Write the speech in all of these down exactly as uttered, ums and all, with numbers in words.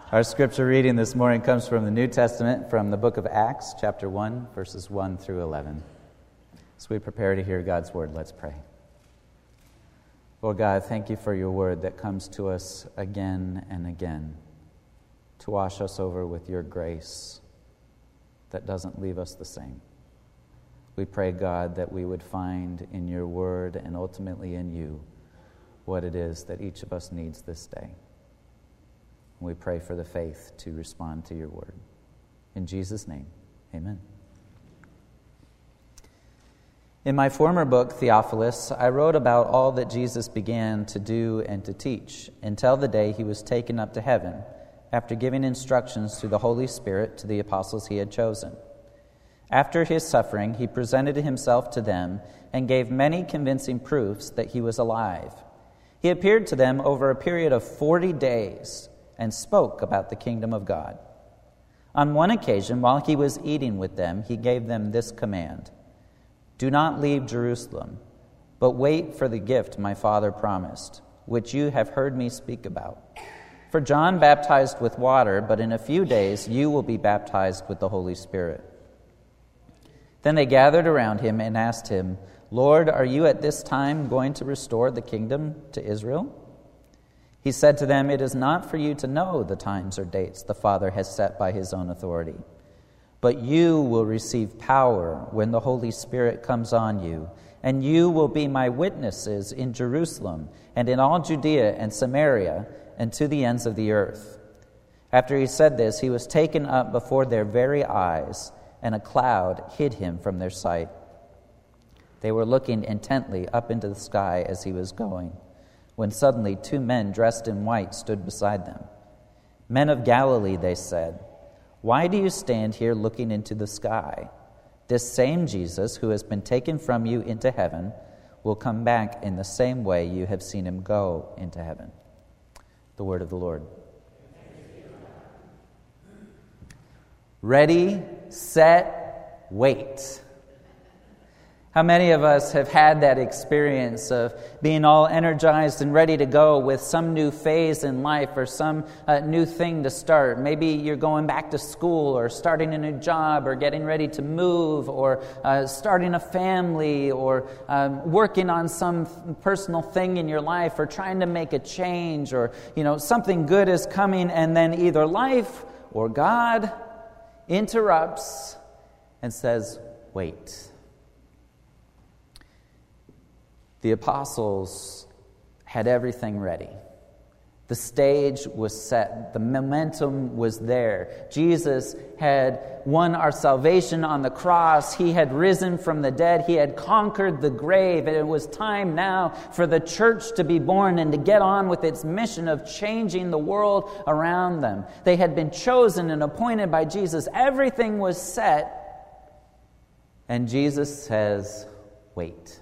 Our scripture reading this morning comes from the New Testament, from the book of Acts, chapter one, verses one through eleven. As we prepare to hear God's word, let's pray. Lord God, thank you for your word that comes to us again and again to wash us over with your grace that doesn't leave us the same. We pray, God, that we would find in your word and ultimately in you what it is that each of us needs this day. We pray for the faith to respond to your word. In Jesus' name, amen. In my former book, Theophilus, I wrote about all that Jesus began to do and to teach until the day he was taken up to heaven, after giving instructions through the Holy Spirit to the apostles he had chosen. After his suffering, he presented himself to them and gave many convincing proofs that he was alive. He appeared to them over a period of forty days and spoke about the kingdom of God. On one occasion, while he was eating with them, he gave them this command: "Do not leave Jerusalem, but wait for the gift my Father promised, which you have heard me speak about. For John baptized with water, but in a few days you will be baptized with the Holy Spirit." Then they gathered around him and asked him, "Lord, are you at this time going to restore the kingdom to Israel?" He said to them, "It is not for you to know the times or dates the Father has set by his own authority. But you will receive power when the Holy Spirit comes on you, and you will be my witnesses in Jerusalem and in all Judea and Samaria and to the ends of the earth." After he said this, he was taken up before their very eyes, and a cloud hid him from their sight. They were looking intently up into the sky as he was going, when suddenly two men dressed in white stood beside them. "Men of Galilee," they said, "why do you stand here looking into the sky? This same Jesus who has been taken from you into heaven will come back in the same way you have seen him go into heaven." The word of the Lord. Ready, set, wait. How many of us have had that experience of being all energized and ready to go with some new phase in life or some uh, new thing to start? Maybe you're going back to school or starting a new job or getting ready to move or uh, starting a family or um, working on some personal thing in your life or trying to make a change, or you know something good is coming, and then either life or God interrupts and says, "Wait." The apostles had everything ready. The stage was set. The momentum was there. Jesus had won our salvation on the cross. He had risen from the dead. He had conquered the grave. And it was time now for the church to be born and to get on with its mission of changing the world around them. They had been chosen and appointed by Jesus. Everything was set. And Jesus says, "Wait."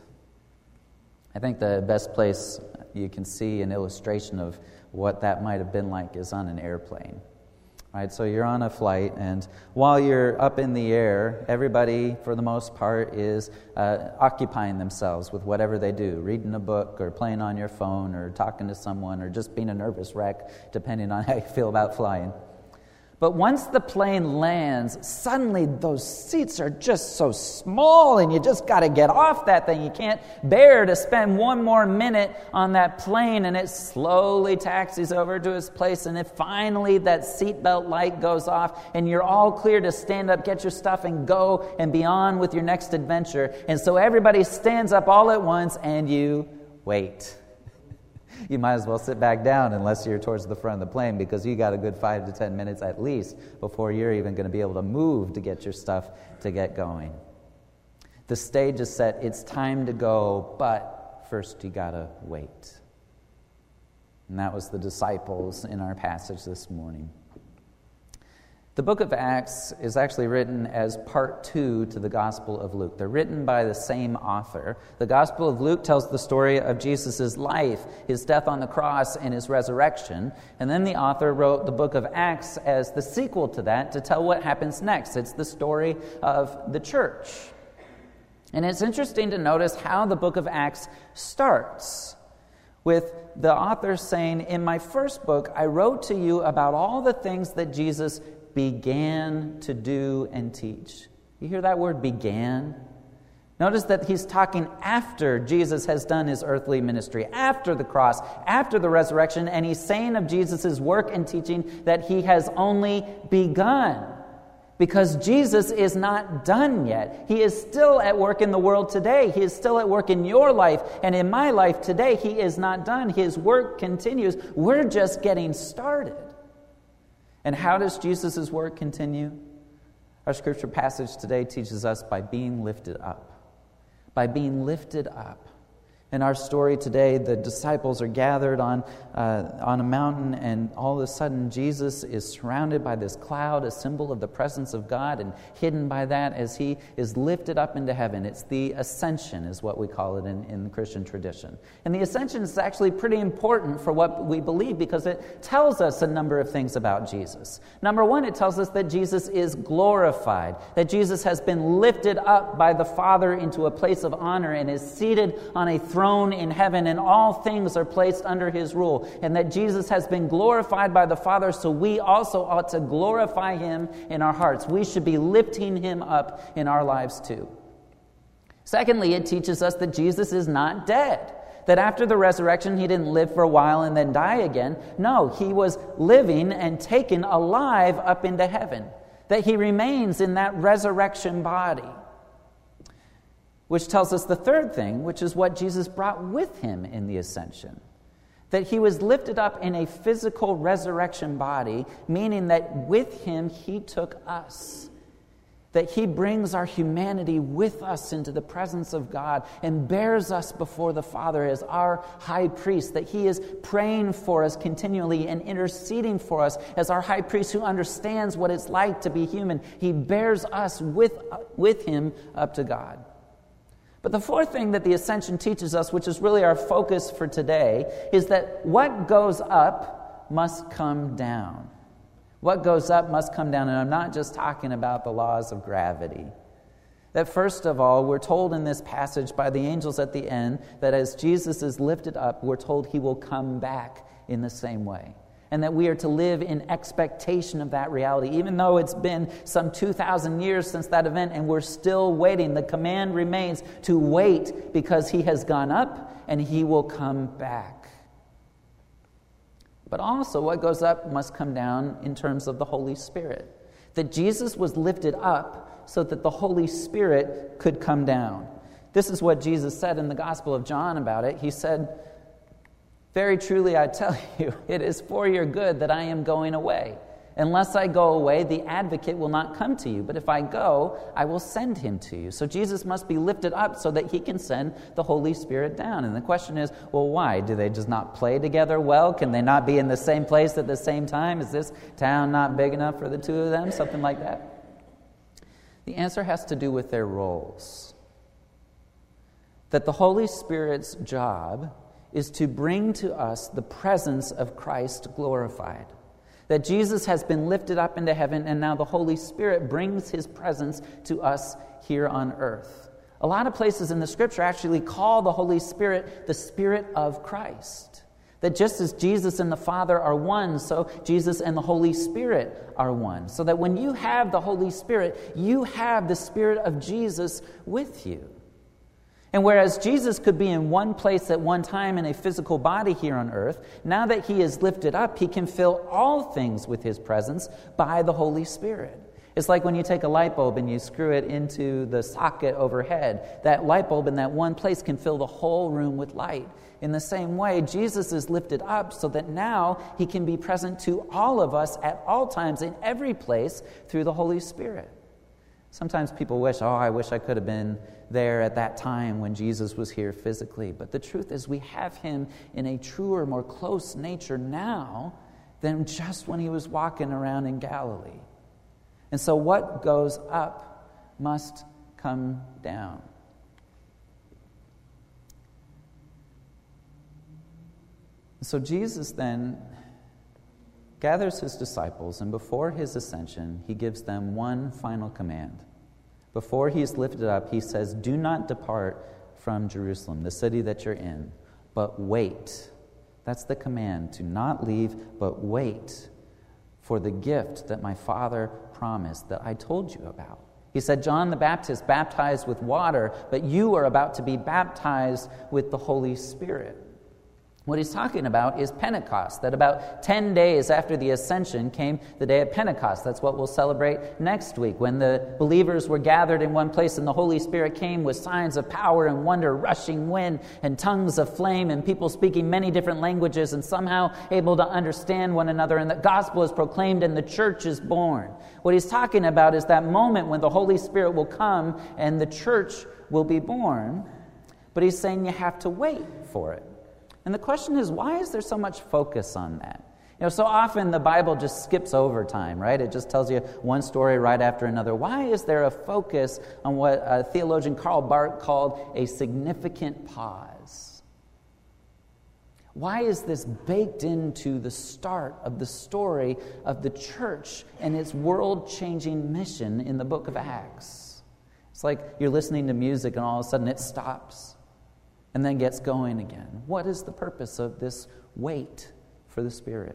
I think the best place you can see an illustration of what that might have been like is on an airplane. Right? So you're on a flight, and while you're up in the air, everybody, for the most part, is uh, occupying themselves with whatever they do, reading a book or playing on your phone or talking to someone or just being a nervous wreck, depending on how you feel about flying. But once the plane lands, suddenly those seats are just so small, and you just got to get off that thing. You can't bear to spend one more minute on that plane, and it slowly taxis over to its place, and if finally that seatbelt light goes off, and you're all clear to stand up, get your stuff, and go and be on with your next adventure. And so everybody stands up all at once, and you wait. You might as well sit back down unless you're towards the front of the plane, because you got a good five to ten minutes at least before you're even going to be able to move to get your stuff to get going. The stage is set. It's time to go, but first you got to wait. And that was the disciples in our passage this morning. The book of Acts is actually written as part two to the Gospel of Luke. They're written by the same author. The Gospel of Luke tells the story of Jesus' life, his death on the cross, and his resurrection. And then the author wrote the book of Acts as the sequel to that to tell what happens next. It's the story of the church. And it's interesting to notice how the book of Acts starts. with the author saying, in my first book, I wrote to you about all the things that Jesus began to do and teach. You hear that word, began? Notice that he's talking after Jesus has done his earthly ministry, after the cross, after the resurrection, and he's saying of Jesus' work and teaching that he has only begun. Because Jesus is not done yet. He is still at work in the world today. He is still at work in your life and in my life today. He is not done. His work continues. We're just getting started. And how does Jesus' work continue? Our scripture passage today teaches us by being lifted up. By being lifted up. In our story today, the disciples are gathered on, uh, on a mountain, and all of a sudden Jesus is surrounded by this cloud, a symbol of the presence of God, and hidden by that as he is lifted up into heaven. It's the ascension is what we call it in, in the Christian tradition. And the ascension is actually pretty important for what we believe because it tells us a number of things about Jesus. Number one, it tells us that Jesus is glorified, that Jesus has been lifted up by the Father into a place of honor and is seated on a throne in heaven, and all things are placed under his rule, and that Jesus has been glorified by the Father, so we also ought to glorify him in our hearts. We should be lifting him up in our lives too. Secondly, it teaches us that Jesus is not dead. That after the resurrection, he didn't live for a while and then die again. No, he was living and taken alive up into heaven. That he remains in that resurrection body. Which tells us the third thing, which is what Jesus brought with him in the ascension. That he was lifted up in a physical resurrection body, meaning that with him he took us. That he brings our humanity with us into the presence of God and bears us before the Father as our high priest. That he is praying for us continually and interceding for us as our high priest who understands what it's like to be human. He bears us with, with him up to God. But the fourth thing that the ascension teaches us, which is really our focus for today, is that what goes up must come down. What goes up must come down. And I'm not just talking about the laws of gravity. That first of all, we're told in this passage by the angels at the end that as Jesus is lifted up, we're told he will come back in the same way. And that we are to live in expectation of that reality, even though it's been some two thousand years since that event and we're still waiting. The command remains to wait because he has gone up and he will come back. But also what goes up must come down in terms of the Holy Spirit. That Jesus was lifted up so that the Holy Spirit could come down. This is what Jesus said in the Gospel of John about it. He said, very truly, I tell you, it is for your good that I am going away. Unless I go away, the advocate will not come to you. But if I go, I will send him to you. So Jesus must be lifted up so that he can send the Holy Spirit down. And the question is, well, why? Do they just not play together well? Can they not be in the same place at the same time? Is this town not big enough for the two of them? Something like that. The answer has to do with their roles. That the Holy Spirit's job is to bring to us the presence of Christ glorified. That Jesus has been lifted up into heaven, and now the Holy Spirit brings his presence to us here on earth. A lot of places in the Scripture actually call the Holy Spirit the Spirit of Christ. That just as Jesus and the Father are one, so Jesus and the Holy Spirit are one. So that when you have the Holy Spirit, you have the Spirit of Jesus with you. And whereas Jesus could be in one place at one time in a physical body here on earth, now that he is lifted up, he can fill all things with his presence by the Holy Spirit. It's like when you take a light bulb and you screw it into the socket overhead. That light bulb in that one place can fill the whole room with light. In the same way, Jesus is lifted up so that now he can be present to all of us at all times in every place through the Holy Spirit. Sometimes people wish, oh, I wish I could have been there at that time when Jesus was here physically. But the truth is we have him in a truer, more close nature now than just when he was walking around in Galilee. And so what goes up must come down. So Jesus then gathers his disciples, and before his ascension, he gives them one final command. Before he is lifted up, he says, do not depart from Jerusalem, the city that you're in, but wait That's the command, to not leave, but wait for the gift that my Father promised, that I told you about. He said, John the Baptist baptized with water, but you are about to be baptized with the Holy Spirit. What he's talking about is Pentecost, that about ten days after the ascension came the day of Pentecost. That's what we'll celebrate next week, when the believers were gathered in one place and the Holy Spirit came with signs of power and wonder, rushing wind and tongues of flame, and people speaking many different languages and somehow able to understand one another, and the gospel is proclaimed and the church is born. What he's talking about is that moment when the Holy Spirit will come and the church will be born, but he's saying you have to wait for it. And the question is, why is there so much focus on that? You know, so often the Bible just skips over time, right? It just tells you one story right after another. Why is there a focus on what uh, theologian Karl Barth called a significant pause? Why is this baked into the start of the story of the church and its world-changing mission in the book of Acts? It's like you're listening to music and all of a sudden it stops and then gets going again. What is the purpose of this wait for the Spirit?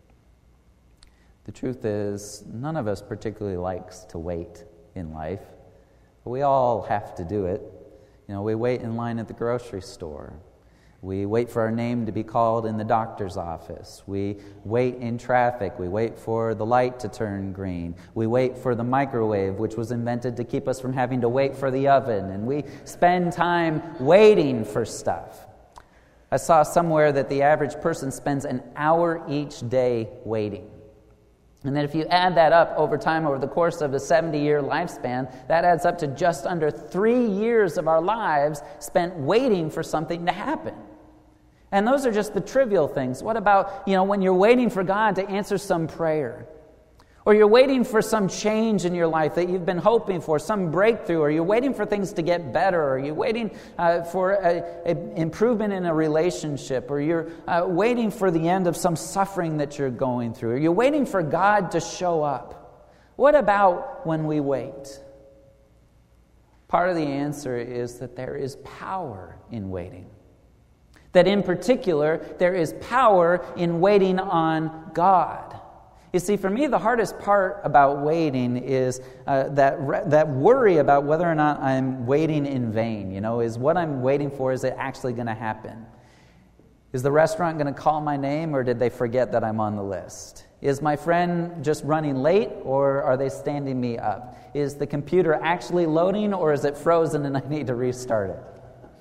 The truth is, none of us particularly likes to wait in life, but we all have to do it. You know, we wait in line at the grocery store. We wait for our name to be called in the doctor's office. We wait in traffic. We wait for the light to turn green. We wait for the microwave, which was invented to keep us from having to wait for the oven. And we spend time waiting for stuff. I saw somewhere that the average person spends an hour each day waiting. And then if you add that up over time, over the course of a seventy-year lifespan, that adds up to just under three years of our lives spent waiting for something to happen. And those are just the trivial things. What about, you know, when you're waiting for God to answer some prayer? Or you're waiting for some change in your life that you've been hoping for, some breakthrough, or you're waiting for things to get better, or you're waiting uh, for an improvement in a relationship, or you're uh, waiting for the end of some suffering that you're going through, or you're waiting for God to show up. What about when we wait? Part of the answer is that there is power in waiting. That in particular, there is power in waiting on God. You see, for me, the hardest part about waiting is uh, that re- that worry about whether or not I'm waiting in vain. You know, is what I'm waiting for, is it actually going to happen? Is the restaurant going to call my name, or did they forget that I'm on the list? Is my friend just running late, or are they standing me up? Is the computer actually loading, or is it frozen and I need to restart it?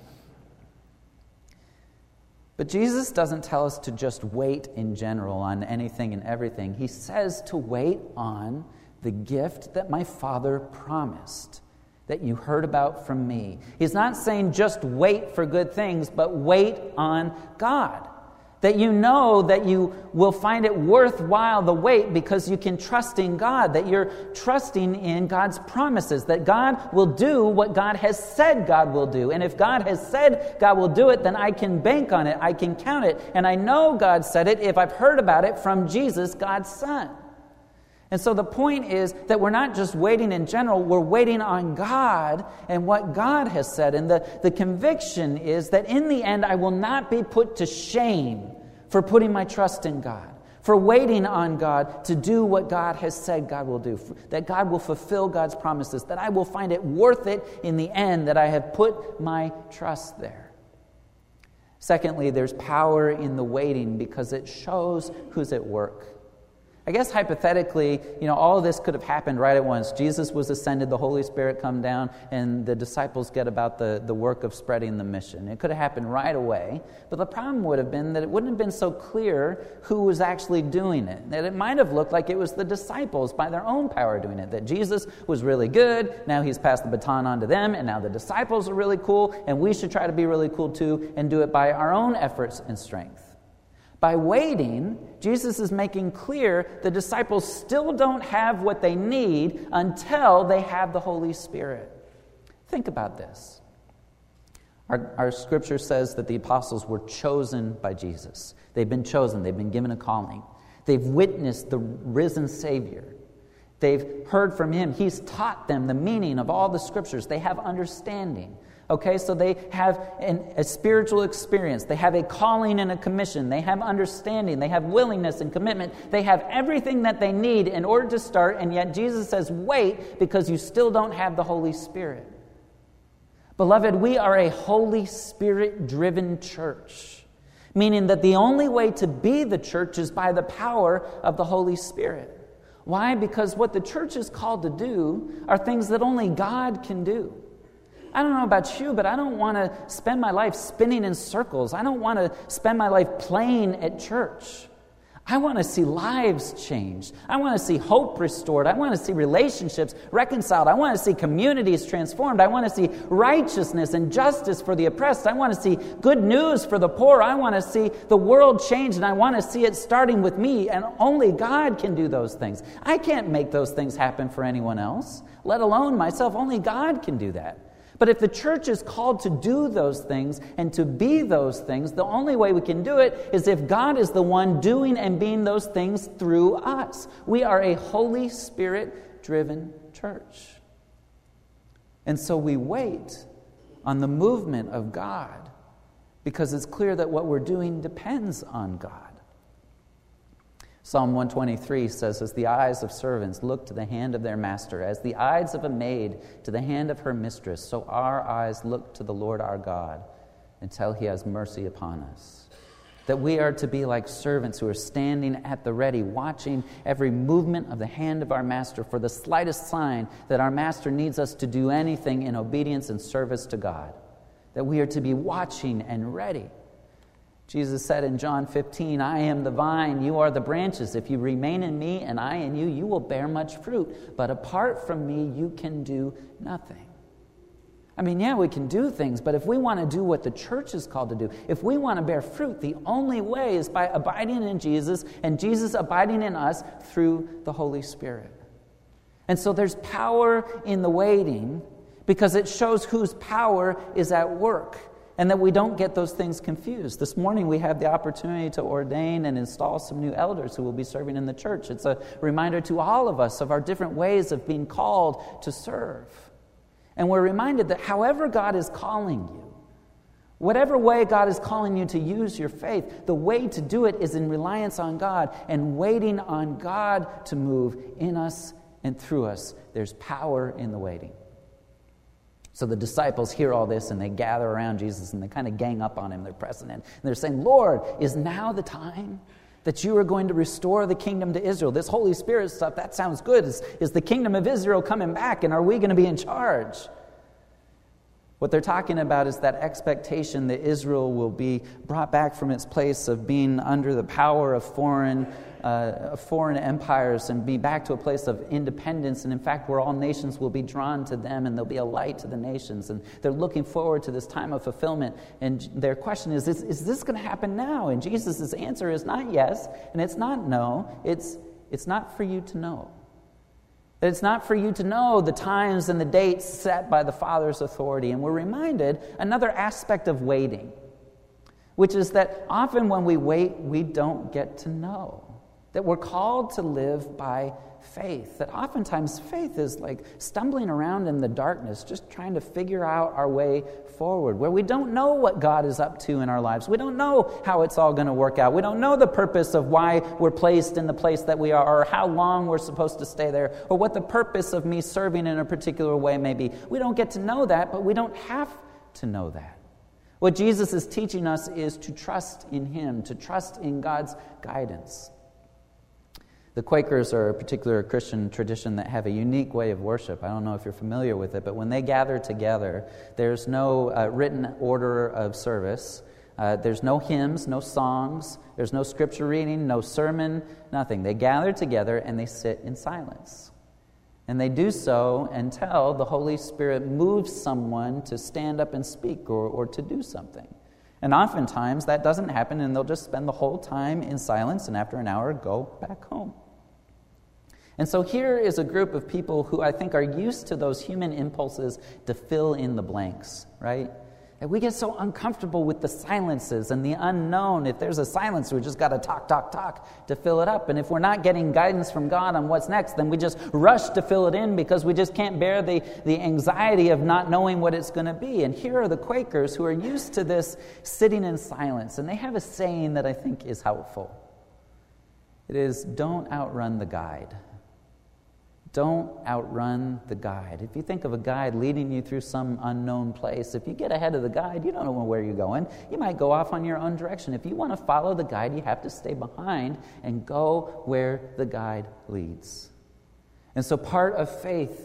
But Jesus doesn't tell us to just wait in general on anything and everything. He says to wait on the gift that my Father promised, that you heard about from me. He's not saying just wait for good things, but wait on God. That you know that you will find it worthwhile the wait because you can trust in God, that you're trusting in God's promises, that God will do what God has said God will do. And if God has said God will do it, then I can bank on it, I can count it, and I know God said it if I've heard about it from Jesus, God's Son. And so the point is that we're not just waiting in general, we're waiting on God and what God has said. And the, the conviction is that in the end, I will not be put to shame for putting my trust in God, for waiting on God to do what God has said God will do, that God will fulfill God's promises, that I will find it worth it in the end, that I have put my trust there. Secondly, there's power in the waiting because it shows who's at work. I guess hypothetically, you know, all of this could have happened right at once. Jesus was ascended, the Holy Spirit come down, and the disciples get about the, the work of spreading the mission. It could have happened right away, but the problem would have been that it wouldn't have been so clear who was actually doing it. That it might have looked like it was the disciples by their own power doing it, that Jesus was really good, now he's passed the baton on to them, and now the disciples are really cool, and we should try to be really cool too, and do it by our own efforts and strength. By waiting, Jesus is making clear the disciples still don't have what they need until they have the Holy Spirit. Think about this. Our, our scripture says that the apostles were chosen by Jesus. They've been chosen. They've been given a calling. They've witnessed the risen Savior. They've heard from him. He's taught them the meaning of all the scriptures. They have understanding Okay, so they have an, a spiritual experience. They have a calling and a commission. They have understanding. They have willingness and commitment. They have everything that they need in order to start, and yet Jesus says, wait, because you still don't have the Holy Spirit. Beloved, we are a Holy Spirit-driven church, meaning that the only way to be the church is by the power of the Holy Spirit. Why? Because what the church is called to do are things that only God can do. I don't know about you, but I don't want to spend my life spinning in circles. I don't want to spend my life playing at church. I want to see lives changed. I want to see hope restored. I want to see relationships reconciled. I want to see communities transformed. I want to see righteousness and justice for the oppressed. I want to see good news for the poor. I want to see the world change, and I want to see it starting with me, and only God can do those things. I can't make those things happen for anyone else, let alone myself. Only God can do that. But if the church is called to do those things and to be those things, the only way we can do it is if God is the one doing and being those things through us. We are a Holy Spirit-driven church. And so we wait on the movement of God because it's clear that what we're doing depends on God. Psalm one twenty-three says, as the eyes of servants look to the hand of their master, as the eyes of a maid to the hand of her mistress, so our eyes look to the Lord our God until he has mercy upon us. That we are to be like servants who are standing at the ready, watching every movement of the hand of our master for the slightest sign that our master needs us to do anything in obedience and service to God. That we are to be watching and ready. Jesus said in John fifteen, I am the vine, you are the branches. If you remain in me and I in you, you will bear much fruit. But apart from me, you can do nothing. I mean, yeah, we can do things, but if we want to do what the church is called to do, if we want to bear fruit, the only way is by abiding in Jesus and Jesus abiding in us through the Holy Spirit. And so there's power in the waiting because it shows whose power is at work. And that we don't get those things confused. This morning we have the opportunity to ordain and install some new elders who will be serving in the church. It's a reminder to all of us of our different ways of being called to serve. And we're reminded that however God is calling you, whatever way God is calling you to use your faith, the way to do it is in reliance on God and waiting on God to move in us and through us. There's power in the waiting. So the disciples hear all this and they gather around Jesus and they kind of gang up on him. They're pressing in. And they're saying, Lord, is now the time that you are going to restore the kingdom to Israel? This Holy Spirit stuff, that sounds good. Is, is the kingdom of Israel coming back, and are we going to be in charge? What they're talking about is that expectation that Israel will be brought back from its place of being under the power of foreign uh, foreign empires and be back to a place of independence, and in fact where all nations will be drawn to them and there'll be a light to the nations. And they're looking forward to this time of fulfillment. And their question is, is, is this going to happen now? And Jesus' answer is not yes, and it's not no. It's, it's not for you to know. That it's not for you to know the times and the dates set by the Father's authority. And we're reminded another aspect of waiting, which is that often when we wait, we don't get to know. That we're called to live by faith. That oftentimes faith is like stumbling around in the darkness, just trying to figure out our way forward, where we don't know what God is up to in our lives. We don't know how it's all going to work out. We don't know the purpose of why we're placed in the place that we are, or how long we're supposed to stay there, or what the purpose of me serving in a particular way may be. We don't get to know that, but we don't have to know that. What Jesus is teaching us is to trust in Him, to trust in God's guidance. The Quakers are a particular Christian tradition that have a unique way of worship. I don't know if you're familiar with it, but when they gather together, there's no uh, written order of service. Uh, there's no hymns, no songs. There's no scripture reading, no sermon, nothing. They gather together and they sit in silence. And they do so until the Holy Spirit moves someone to stand up and speak or, or to do something. And oftentimes that doesn't happen, and they'll just spend the whole time in silence, and after an hour go back home. And so here is a group of people who I think are used to those human impulses to fill in the blanks, right? That we get so uncomfortable with the silences and the unknown. If there's a silence, we just got to talk, talk, talk to fill it up. And if we're not getting guidance from God on what's next, then we just rush to fill it in because we just can't bear the, the anxiety of not knowing what it's going to be. And here are the Quakers who are used to this sitting in silence. And they have a saying that I think is helpful. It is, don't outrun the guide. Don't outrun the guide. If you think of a guide leading you through some unknown place, if you get ahead of the guide, you don't know where you're going. You might go off on your own direction. If you want to follow the guide, you have to stay behind and go where the guide leads. And so part of faith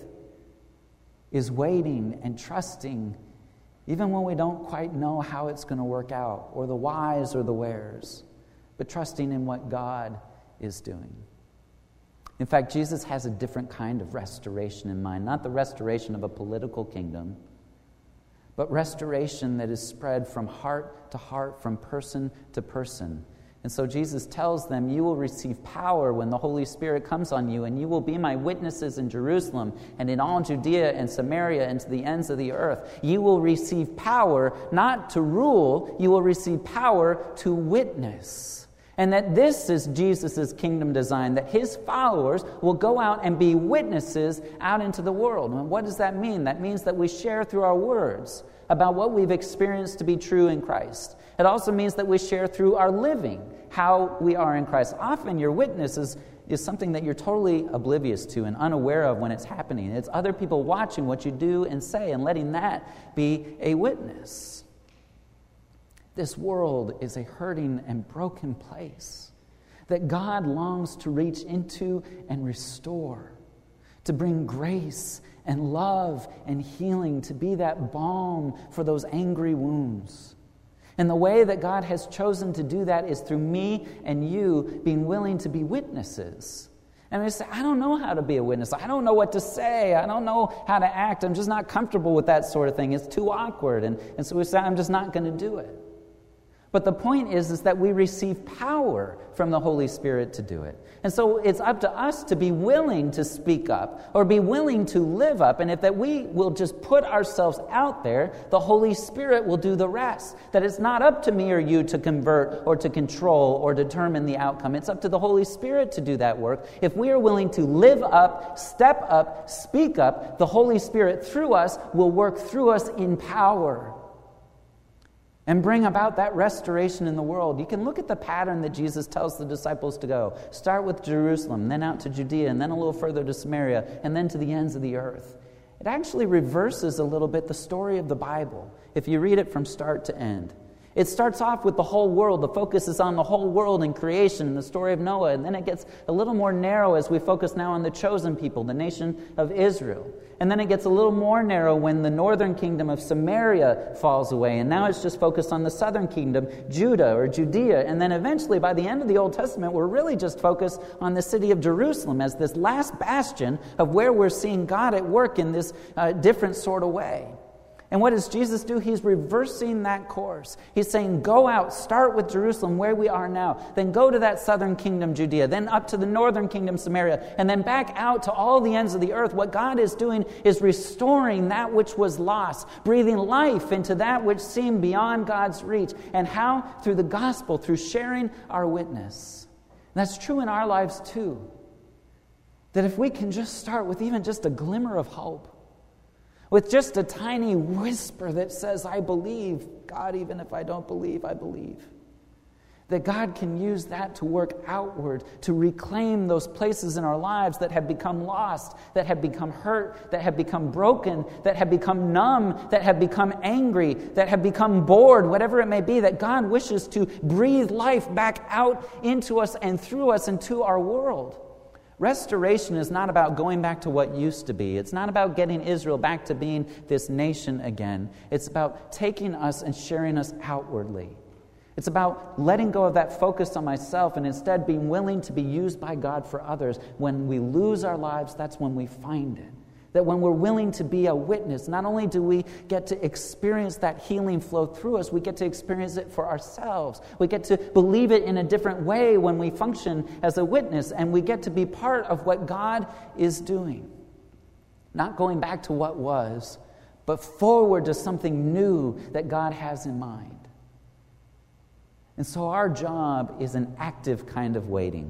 is waiting and trusting, even when we don't quite know how it's going to work out, or the whys or the wheres, but trusting in what God is doing. In fact, Jesus has a different kind of restoration in mind, not the restoration of a political kingdom, but restoration that is spread from heart to heart, from person to person. And so Jesus tells them, you will receive power when the Holy Spirit comes on you, and you will be my witnesses in Jerusalem and in all Judea and Samaria and to the ends of the earth. You will receive power not to rule, you will receive power to witness. And that this is Jesus' kingdom design, that his followers will go out and be witnesses out into the world. And what does that mean? That means that we share through our words about what we've experienced to be true in Christ. It also means that we share through our living how we are in Christ. Often your witness is, is something that you're totally oblivious to and unaware of when it's happening. It's other people watching what you do and say and letting that be a witness. This world is a hurting and broken place that God longs to reach into and restore, to bring grace and love and healing, to be that balm for those angry wounds. And the way that God has chosen to do that is through me and you being willing to be witnesses. And I say, I don't know how to be a witness. I don't know what to say. I don't know how to act. I'm just not comfortable with that sort of thing. It's too awkward. And, and so we say, I'm just not going to do it. But the point is, is that we receive power from the Holy Spirit to do it. And so it's up to us to be willing to speak up or be willing to live up. And if that we will just put ourselves out there, the Holy Spirit will do the rest. That it's not up to me or you to convert or to control or determine the outcome. It's up to the Holy Spirit to do that work. If we are willing to live up, step up, speak up, the Holy Spirit through us will work through us in power and bring about that restoration in the world. You can look at the pattern that Jesus tells the disciples to go. Start with Jerusalem, then out to Judea, and then a little further to Samaria, and then to the ends of the earth. It actually reverses a little bit the story of the Bible, if you read it from start to end. It starts off with the whole world. The focus is on the whole world and creation and the story of Noah. And then it gets a little more narrow as we focus now on the chosen people, the nation of Israel. And then it gets a little more narrow when the northern kingdom of Samaria falls away. And now it's just focused on the southern kingdom, Judah or Judea. And then eventually, by the end of the Old Testament, we're really just focused on the city of Jerusalem as this last bastion of where we're seeing God at work in this uh, different sort of way. And what does Jesus do? He's reversing that course. He's saying, go out, start with Jerusalem, where we are now. Then go to that southern kingdom, Judea. Then up to the northern kingdom, Samaria. And then back out to all the ends of the earth. What God is doing is restoring that which was lost, breathing life into that which seemed beyond God's reach. And how? Through the gospel, through sharing our witness. And that's true in our lives too. That if we can just start with even just a glimmer of hope, with just a tiny whisper that says, I believe, God, even if I don't believe, I believe. That God can use that to work outward, to reclaim those places in our lives that have become lost, that have become hurt, that have become broken, that have become numb, that have become angry, that have become bored, whatever it may be, that God wishes to breathe life back out into us and through us into our world. Restoration is not about going back to what used to be. It's not about getting Israel back to being this nation again. It's about taking us and sharing us outwardly. It's about letting go of that focus on myself and instead being willing to be used by God for others. When we lose our lives, that's when we find it. That when we're willing to be a witness, not only do we get to experience that healing flow through us, we get to experience it for ourselves. We get to believe it in a different way when we function as a witness, and we get to be part of what God is doing. Not going back to what was, but forward to something new that God has in mind. And so our job is an active kind of waiting.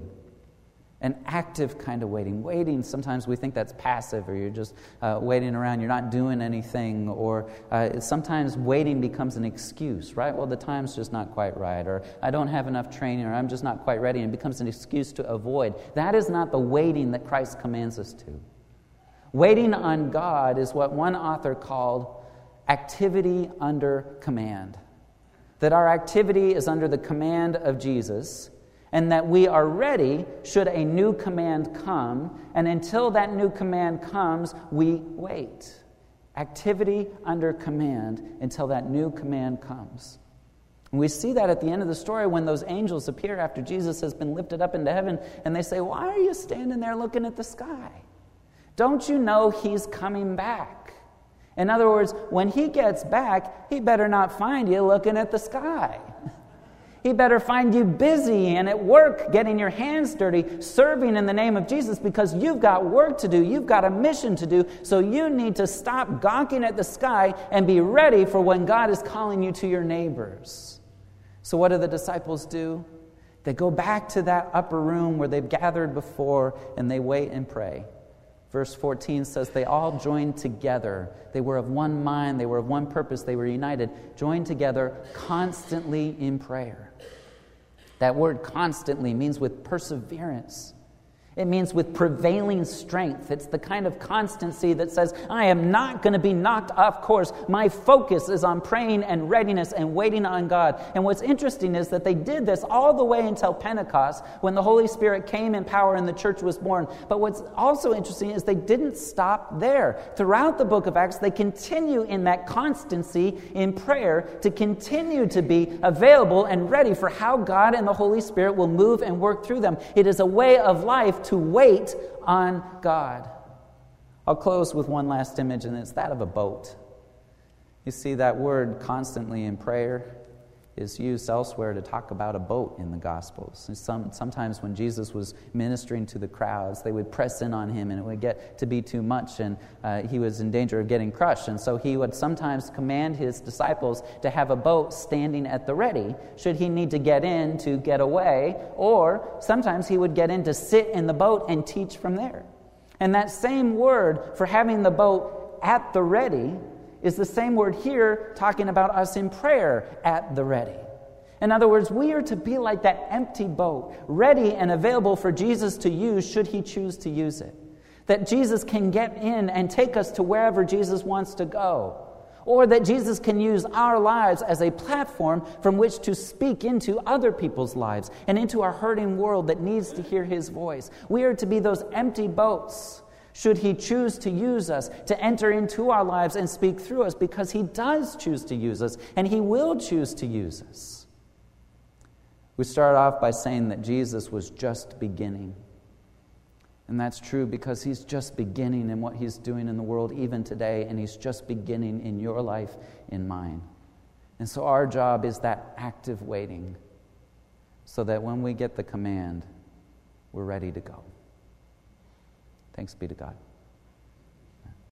An active kind of waiting. Waiting, sometimes we think that's passive, or you're just uh, waiting around, you're not doing anything, or uh, sometimes waiting becomes an excuse, right? Well, the time's just not quite right, or I don't have enough training, or I'm just not quite ready, and it becomes an excuse to avoid. That is not the waiting that Christ commands us to. Waiting on God is what one author called activity under command. That our activity is under the command of Jesus, and that we are ready should a new command come, and until that new command comes, we wait. Activity under command until that new command comes. And we see that at the end of the story when those angels appear after Jesus has been lifted up into heaven, and they say, "Why are you standing there looking at the sky? Don't you know he's coming back?" In other words, when he gets back, he better not find you looking at the sky. He better find you busy and at work, getting your hands dirty, serving in the name of Jesus, because you've got work to do. You've got a mission to do. So you need to stop gawking at the sky and be ready for when God is calling you to your neighbors. So what do the disciples do? They go back to that upper room where they've gathered before, and they wait and pray. Verse fourteen says, they all joined together. They were of one mind. They were of one purpose. They were united, joined together constantly in prayer. That word constantly means with perseverance. It means with prevailing strength. It's the kind of constancy that says, I am not going to be knocked off course. My focus is on praying and readiness and waiting on God. And what's interesting is that they did this all the way until Pentecost, when the Holy Spirit came in power and the church was born. But what's also interesting is they didn't stop there. Throughout the book of Acts, they continue in that constancy in prayer to continue to be available and ready for how God and the Holy Spirit will move and work through them. It is a way of life to wait on God. I'll close with one last image, and it's that of a boat. You see, that word constantly in prayer is used elsewhere to talk about a boat in the Gospels. Some, sometimes when Jesus was ministering to the crowds, they would press in on him, and it would get to be too much, and uh, he was in danger of getting crushed. And so he would sometimes command his disciples to have a boat standing at the ready, should he need to get in to get away, or sometimes he would get in to sit in the boat and teach from there. And that same word for having the boat at the ready is the same word here talking about us in prayer at the ready. In other words, we are to be like that empty boat, ready and available for Jesus to use should he choose to use it. That Jesus can get in and take us to wherever Jesus wants to go. Or that Jesus can use our lives as a platform from which to speak into other people's lives and into our hurting world that needs to hear his voice. We are to be those empty boats, should he choose to use us, to enter into our lives and speak through us, because he does choose to use us, and he will choose to use us. We start off by saying that Jesus was just beginning. And that's true because he's just beginning in what he's doing in the world even today, and he's just beginning in your life, in mine. And so our job is that active waiting, so that when we get the command, we're ready to go. Thanks be to God.